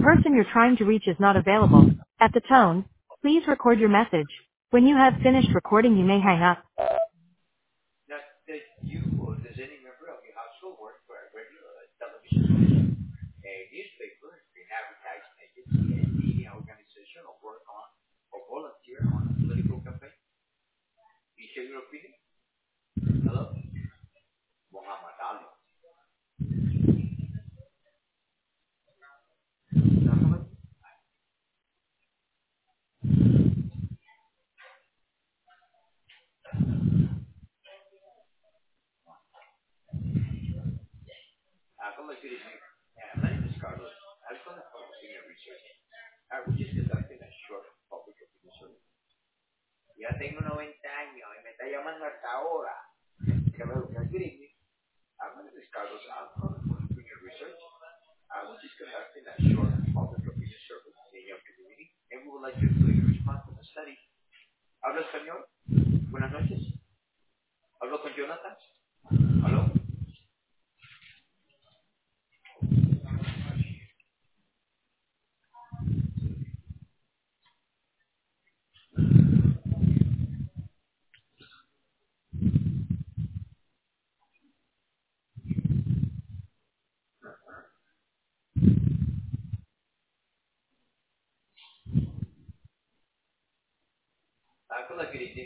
person you're trying to reach is not available. At the tone, please record your message. When you have finished recording, you may hang up. Now, did you or does any member of your household work for a radio, television station, a newspaper, an advertising agency, a media organization, or work on or volunteer on a political campaign? You share your opinion? Hello? Muhammad Ali. Como good evening. My name is Carlos. I'm calling from Senior Research. We're just conducting a short public opinion survey. Ya tengo 90 años y me está llamando hasta ahora. Hello, good evening. My name is Carlos. I'm calling from Senior Research. We're just conducting a short public opinion survey in your community, and we would like to include your response to the study. ¿Hablo español? Buenas noches. ¿Hablo con Jonathan? ¿Aló? Hola, good evening.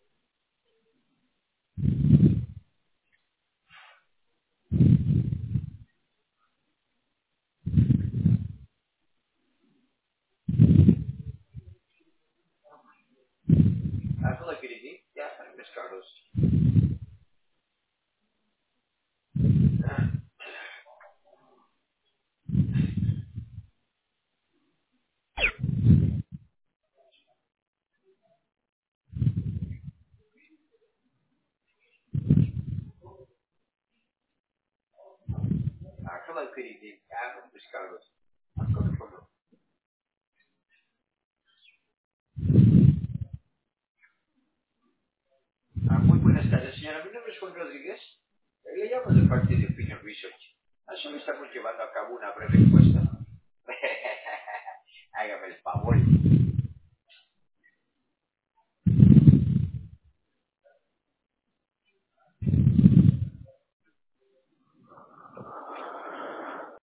Hola, good evening. Yeah, my name is Carlos. Hola, good evening. My name is Carlos. I'm calling from. Muy buenas tardes, señora. Mi nombre es Juan Rodríguez. Le llamo de parte de Opinion Research. Solo estamos llevando a cabo una breve encuesta. Hágame el favor.